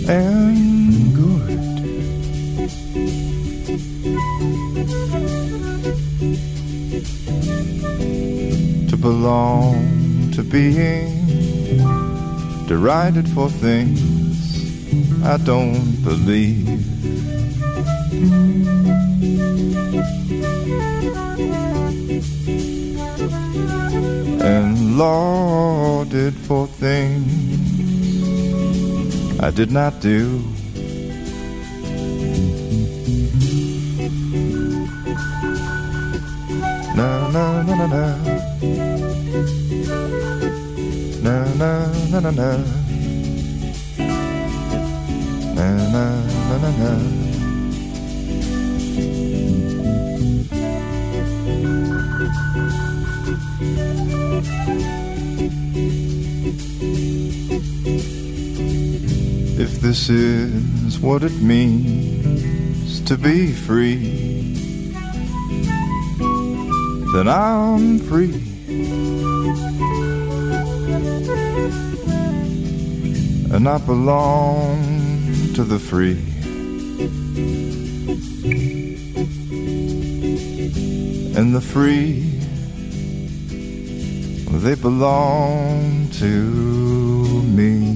and good. To belong to being derided for things I don't believe. And lauded for things I did not do. Na na na na na. Na na na na na. Na na na na na. If this is what it means to be free, then I'm free. And I belong to the free. And the free, they belong to me.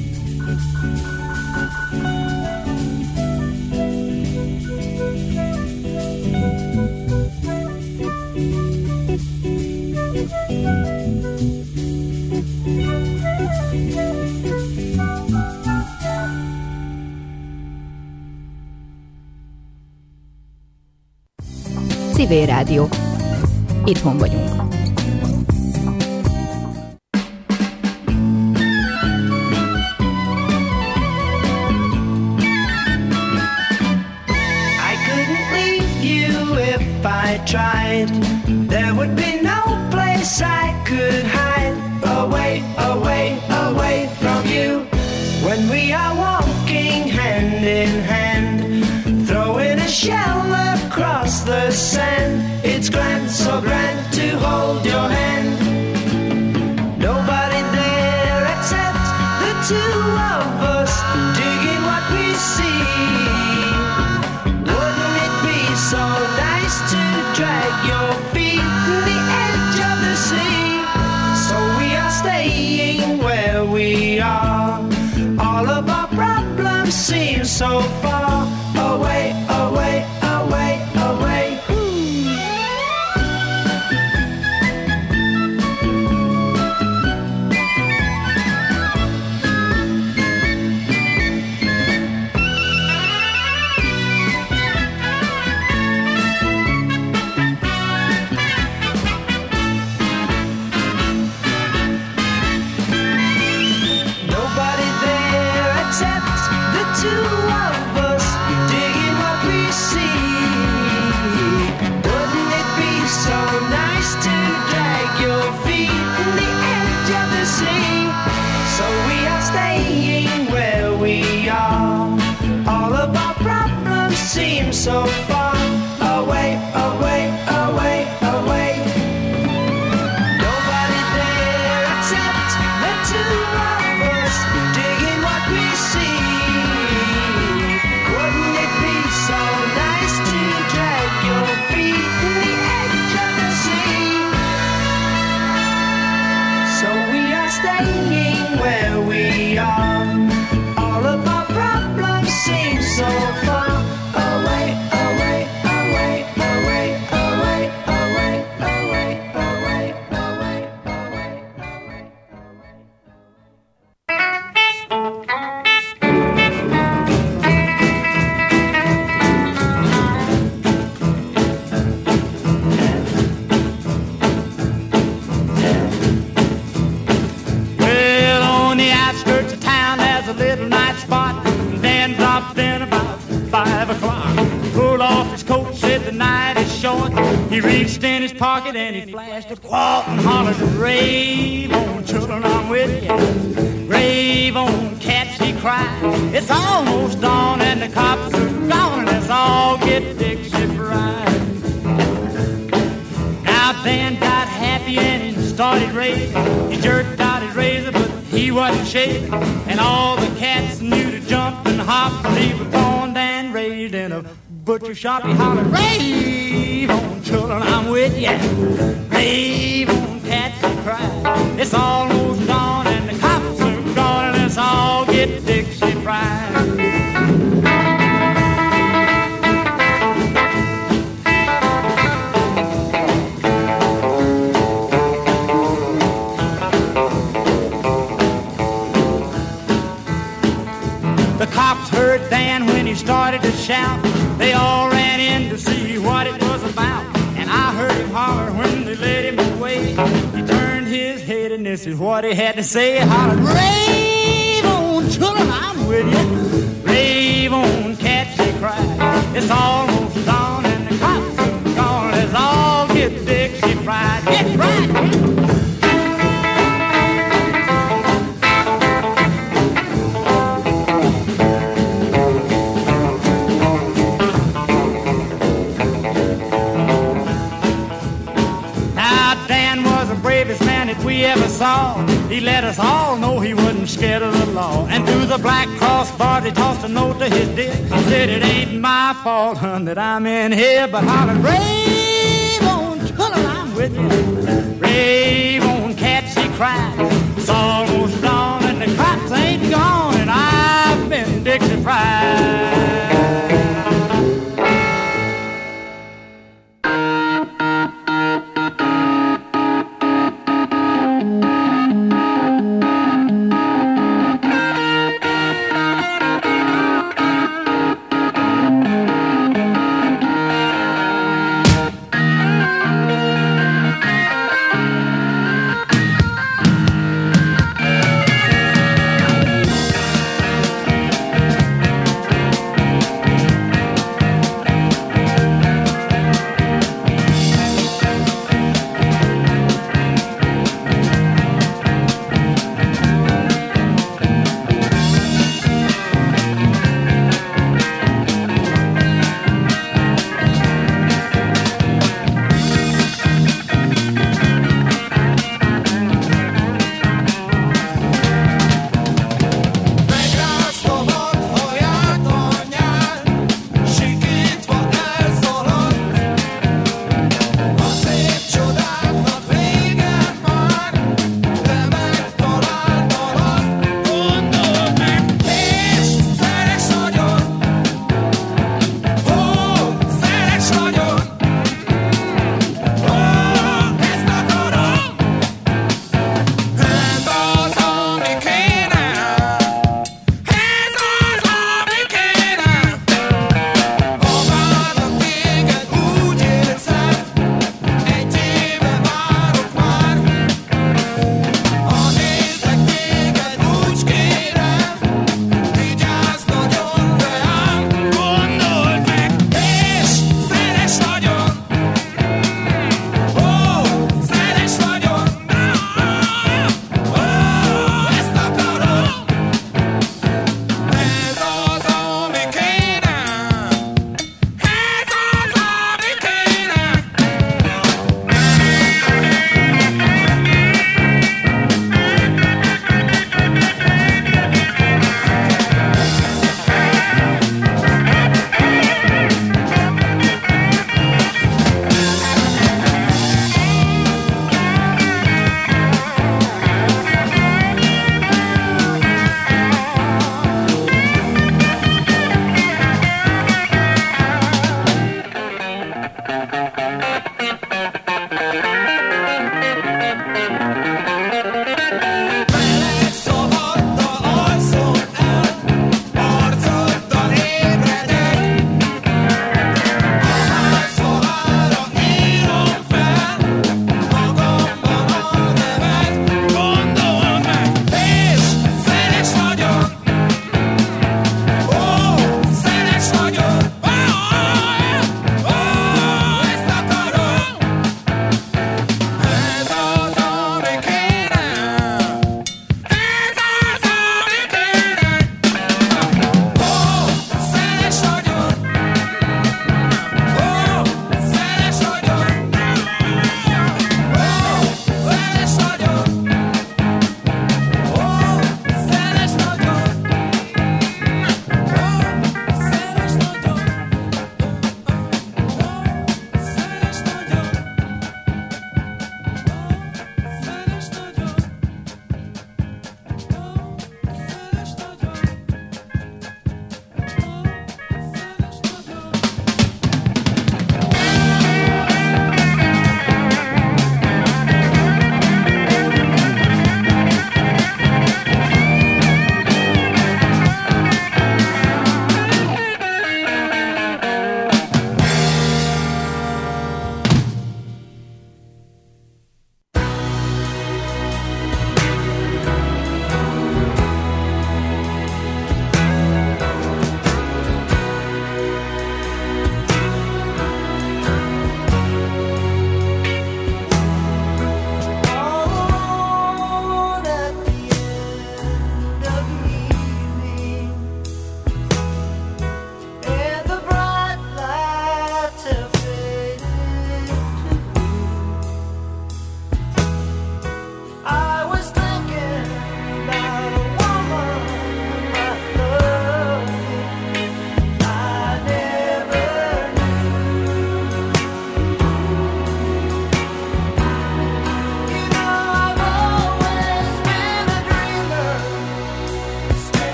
Civil Rádió. Itthon vagyunk. I couldn't leave you if I tried. There would be no place I could hide. Away, away, away from you. When we are walking hand in hand, throwing a shell across the sand. It's grand, so grand to hold your hand. Nobody there except the two of us, digging what we see. Wouldn't it be so nice to drag your feet to the edge of the sea? So we are staying where we are. All of our problems seem so far away, away, away, away. Nobody there except the two of us, digging what we see. Wouldn't it be so nice to drag your feet in the edge of the sea? So we are staying where we are. All of our problems seem so far away, away, away, away. Nobody there except the two of us, digging what we see. Wouldn't it be so nice to drag your feet in the edge of the sea? So we are staying where we are. All of our problems seem so far away, away, away, away, away, away, away, away, away, away, away. Well, on the outskirts of town, there's a little night spot. Dan dropped in about 5 o'clock. Pulled off his coat, said the night is short. He reached in his pocket and he flashed a quart and hollered, "Rave on, children, I'm with you. Rave on, cats," he cried. "It's almost dawn and the cops are gone, and let's all get Dixie fried." Now Dan got happy and he started raving. He jerked out his razor, but he wasn't shaving, and all the cats knew to jump butcher shop, he hollered, rave on children, I'm with ya. Rave on cats and cry. It's almost dawn and the cops are gone and let's all get Dixie fried. The cops heard Dan when he started to shout. They all ran in to see what it was about. And I heard him holler when they led him away. He turned his head and this is what he had to say. He hollered, rave on children, I'm with you. Rave on cats, they cried. It's almost dawn and the cops are gone. Let's all get Dixie fried. Get right. We ever saw. He let us all know he wasn't scared of the law. And through the black cross bars he tossed a note to his dick. Said it ain't my fault, hun, that I'm in here, but hollered, rave on children, I'm with you. Rave on cats, he cried. It's almost dawn and the cops ain't gone, and I've been Dixie fried.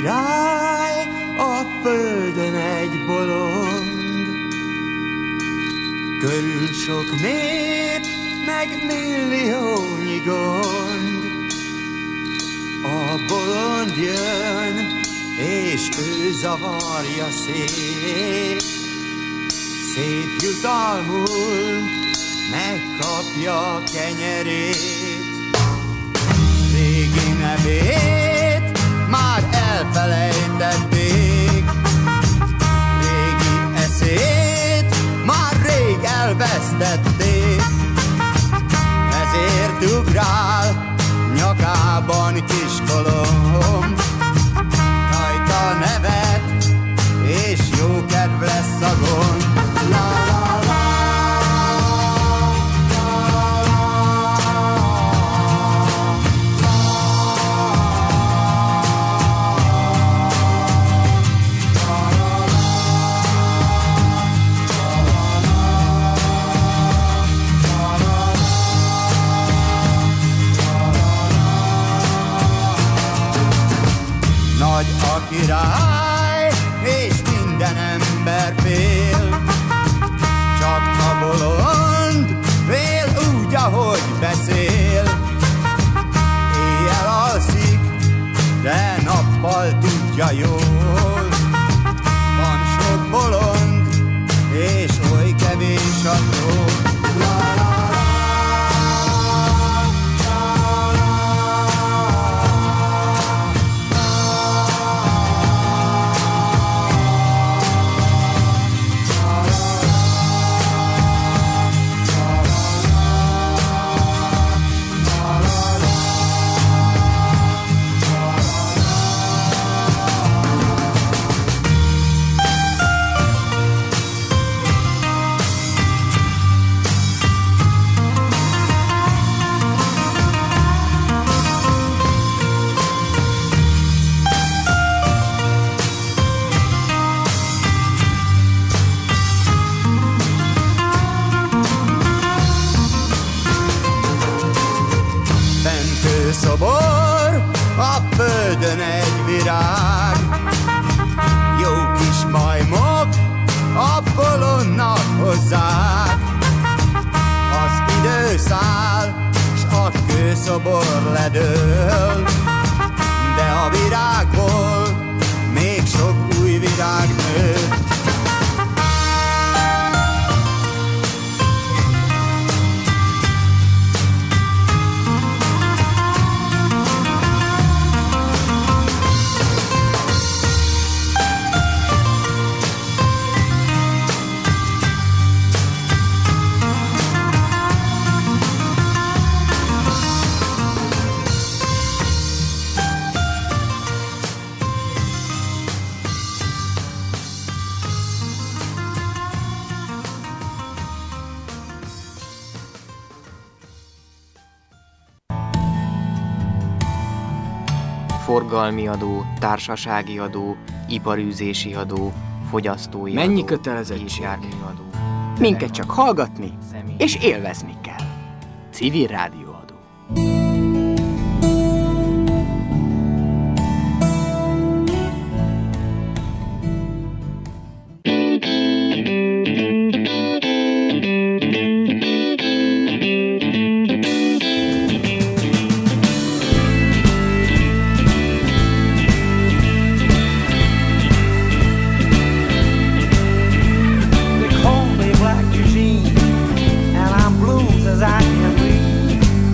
király, a földön egy bolond. Körül sok nép, meg milliónyi gond. A bolond jön, és ő zavarja szét. Szép jutalmul megkapja kenyerét. Régi nevét már elfelejtették, régi eszét már rég elvesztették. Ezért ugrál nyakában kiskolom, rajta nevet, és jó kedv lesz a gond. La, la, la. Nagy a király, és minden ember fél, csak a bolond fél úgy, ahogy beszél. Éjjel alszik, de nappal tudja jól. Van sok bolond, és oly kevés a drog. Szobor, a földön egy virág. Jó kis majmok a bolondnak hozzák. Az idő száll, s a kőszobor ledől, de a virágból még sok új virág nő. Forgalmi adó, társasági adó, iparűzési adó, fogyasztói mennyi adó, kötelezettség? járműadó. Minket csak hallgatni és élvezni kell. Civil rádióadó. As I can breathe.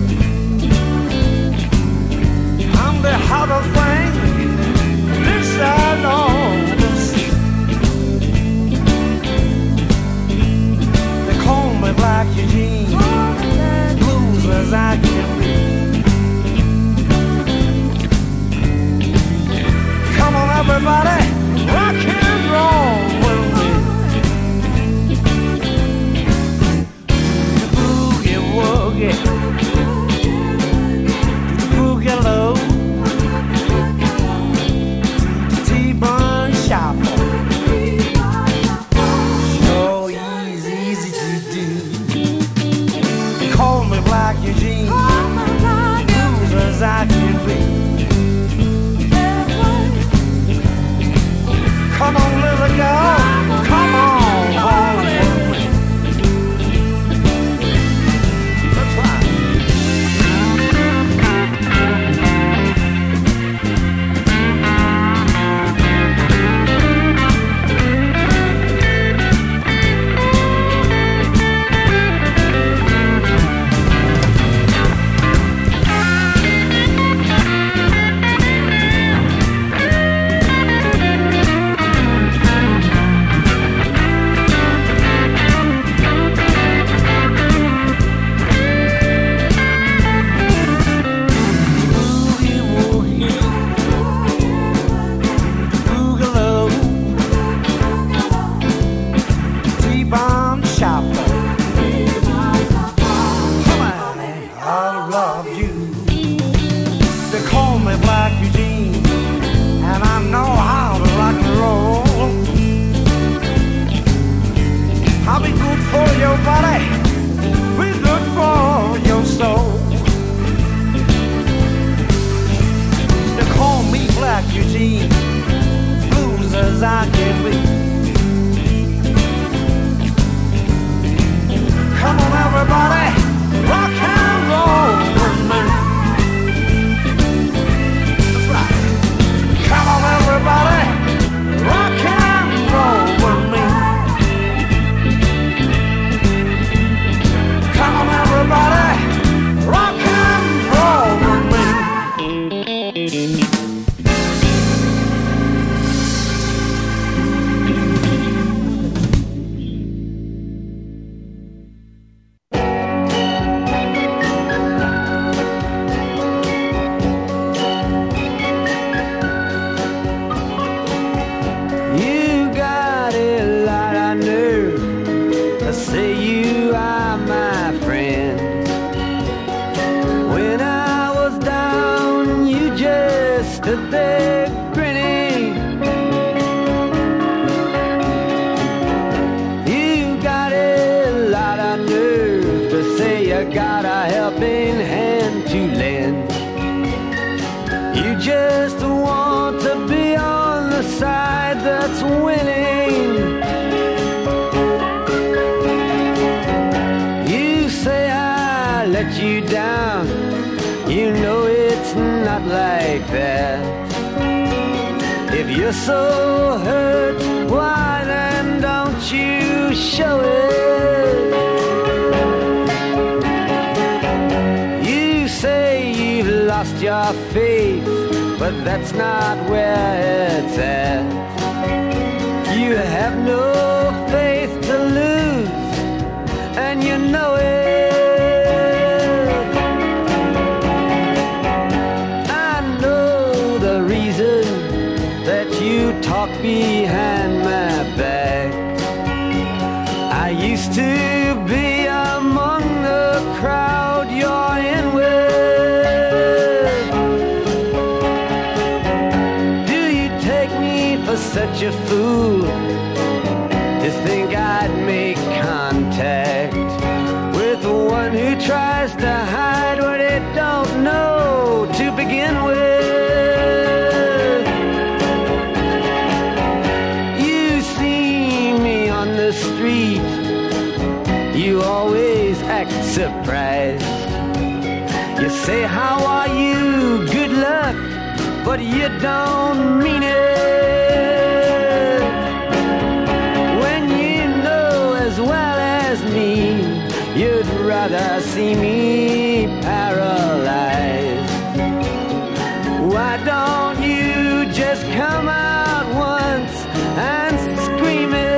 got a helping hand to lend. You just want to be on the side that's winning. You say I let you down. You know it's not like that. If you're so hurt, why then don't you show it? You say you've lost your faith, but that's not where it's at. You have no faith to lose, and you know it. I know the reason that you talk behind my back. I used to be among the crowd you're in with. Do you take me for such a fool to think I'd make contact with the one who tries to hide what they don't know to begin with? You see me on the street, you always act surprised. You say, how are you? Good luck, but you don't mean it. When you know as well as me, you'd rather see me paralyzed. Why don't you just come out once and scream it?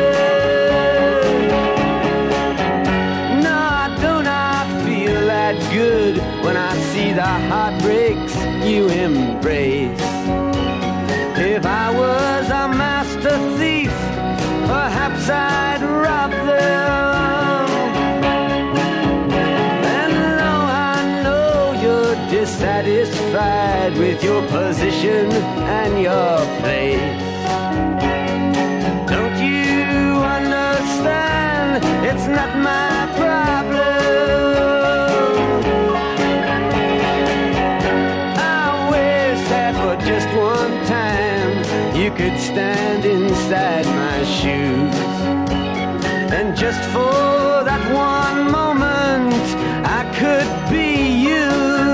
No, I do not feel that good when I see the heartbreaks you embrace. If I was a master thief, perhaps I'd rob them. And though I know you're dissatisfied with your position and your place, don't you understand? It's not my problem. I wish that for just one time you could stand inside my shoes, and just for that one moment I could be you.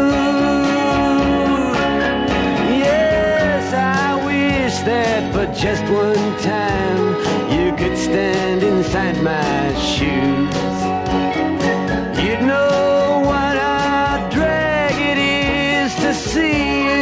Yes, I wish that for just one time you could stand inside my shoes. You'd know what a drag it is to see you.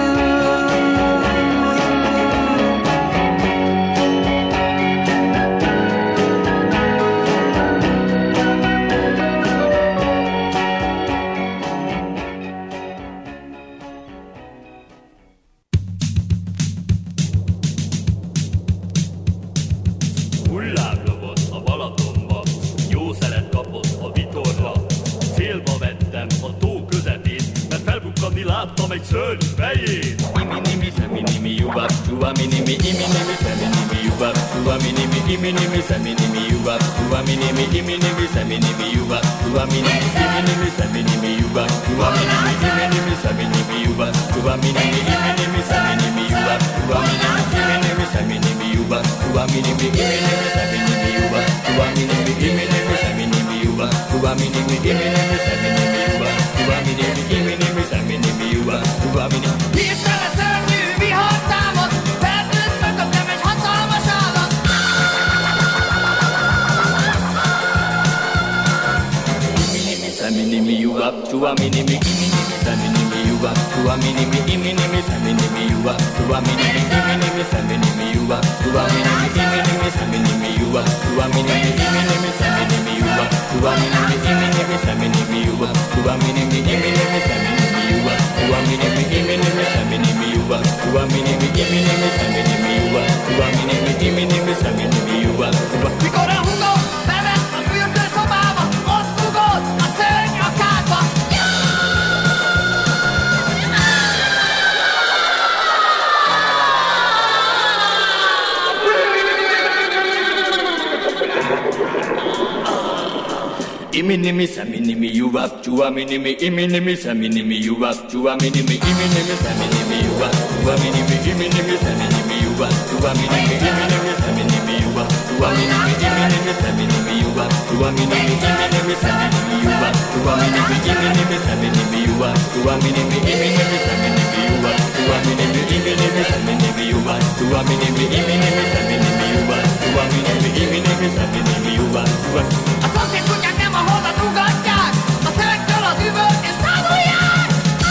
Láttam egy szörny fejét. Iminimi, seminimi, jubak, tuaminimi, iminimi, seminimi, jubak, tuaminimi, iminimi, seminimi, jubak, tuaminimi, iminimi, seminimi, jubak, tuaminimi, iminimi, seminimi, jubak, tuaminimi, iminimi, seminimi, jubak, tuaminimi, iminimi, seminimi, jubak, tuaminimi, iminimi, seminimi, jubak, tuaminimi, iminimi, seminimi, jubak, tuaminimi, iminimi, seminimi, jubak, tuaminimi, iminimi, seminimi, jubak, tuaminimi, iminimi, seminimi, jubak, tuaminimi. Hirtelen szörnyű vihar támad, felnőtt mögöttem egy hatalmas állat. Iminimi, seminimi, jubak, tuaminimi, iminimi, seminimi, jubak, tuaminimi, iminimi, seminimi, jubak, tuaminimi, iminimi, seminimi, jubak, tuaminimi, iminimi, seminimi, jubak, tuaminimi, iminimi, seminimi, jubak, tuaminimi, iminimi, seminimi, jubak, tuaminimi, iminimi, seminimi, jubak, tuaminimi, iminimi, seminimi, jubak, tuaminimi, iminimi, seminimi, jubak, tuaminimi, iminimi, seminimi, jubak. Mikor a húgom bevett a fürdőszobába, ott ugott a szörny a kádba. iminimi saminimi yuwap chuaminimi iminimi saminimi yuwap chuaminimi iminimi saminimi yuwap chuaminimi iminimi saminimi yuwap chuaminimi iminimi saminimi yuwap chuaminimi iminimi saminimi yuwap chuaminimi iminimi saminimi yuwap chuaminimi iminimi saminimi yuwap chuaminimi iminimi saminimi yuwap chuaminimi iminimi saminimi yuwap chuaminimi iminimi saminimi yuwap chuaminimi iminimi saminimi yuwap A szomszéd kutyák nem a holdat ugatják, a szelektől az üvölt és tanulják!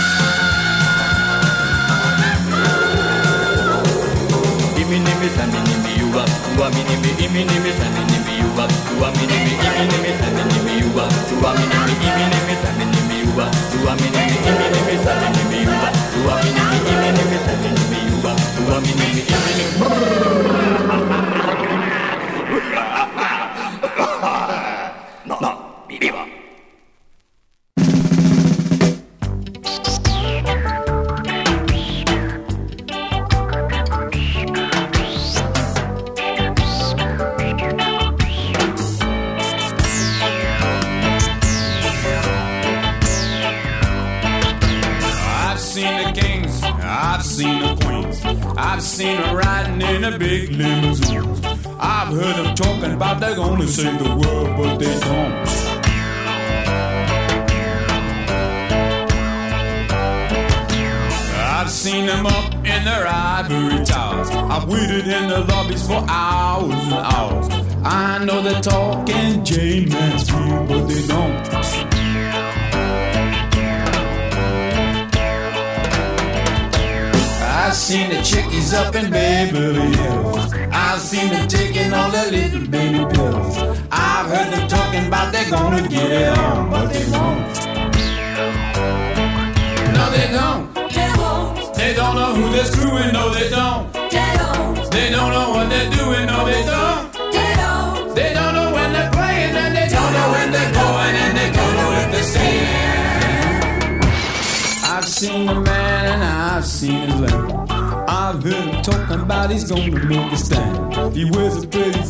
Iminimi saminimi yuwap chuaminimi iminimi saminimi yuwap chuaminimi iminimi saminimi yuwap chuaminimi iminimi saminimi yuwap chuaminimi iminimi saminimi yuwap chuaminimi iminimi saminimi yuwap chuaminimi I've seen them riding in a big limousine. I've heard them talking about they're gonna save the world, but they don't. I've seen them up in their ivory towers. I've waited in the lobbies for hours and hours. I know they're talking Jane Mansfield, but they don't. I've seen the chickies up in Beverly Hills. I've seen them taking all the little baby pills. I've heard them talking about they're gonna get it on, but they won't. No, they don't. They won't. They don't know who they're screwing, no, they don't. They don't. They don't know what they're doing, no, they don't. They don't. They don't know when they're playing, and they don't know when they're going, and they don't know if they're staying. I've seen a man and I've seen his land. I've heard him talking about he's gonna make a stand. He wears a pretty